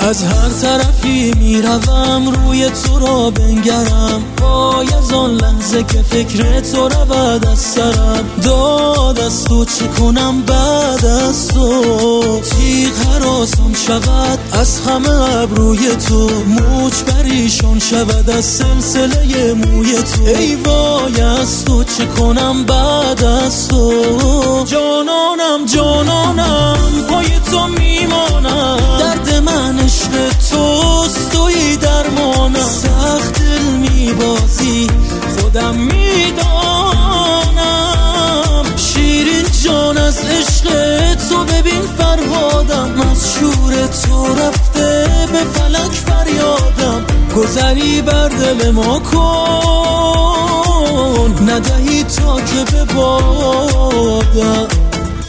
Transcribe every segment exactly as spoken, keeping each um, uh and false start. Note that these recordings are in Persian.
از هر طرفی میروم روی تو را بنگرم، وای از آن لحظه که فکر تو رود از سرم. داد از تو چه کنم بعد از تو، تیغ هراسان شود از همه ابروی تو، موج پریشان شود از سلسله موی تو. ای وای از تو چه کنم بعد از تو، جانانم جانانم پای تو میمانم، درد من عشق توست توی درمانم. سخت دل میبازی خودم میدانم، شیرین جان از عشق تو ببین فرهادم، از شور تو رفته به فلک فریادم. گذری بر دل ما کن، ندهی تا که ببادم.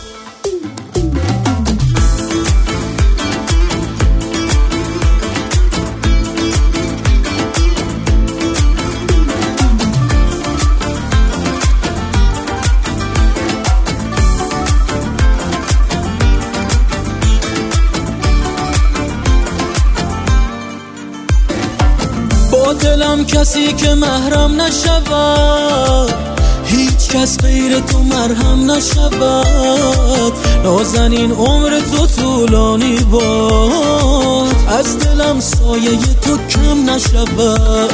با دلم کسی که محرم نشود، هیچ کس غیر تو مرهم نشود. نازنین عمر تو طولانی باد، از دلم سایه تو کم نشود.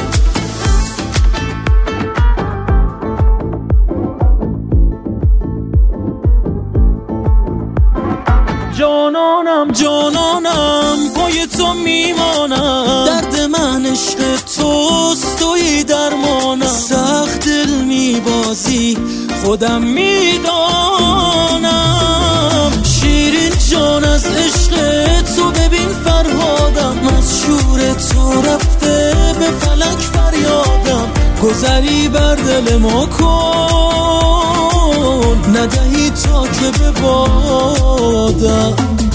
جانانم جانانم پای تو میمانم، درد من عشق توست توی درمانم. سخت دل میبازی خودم میدانم، شیرین جان از عشق تو ببین فرهادم، از شور تو رفته به فلک فریادم. گذری بر دل ما کن، ندهی تا که ببادم.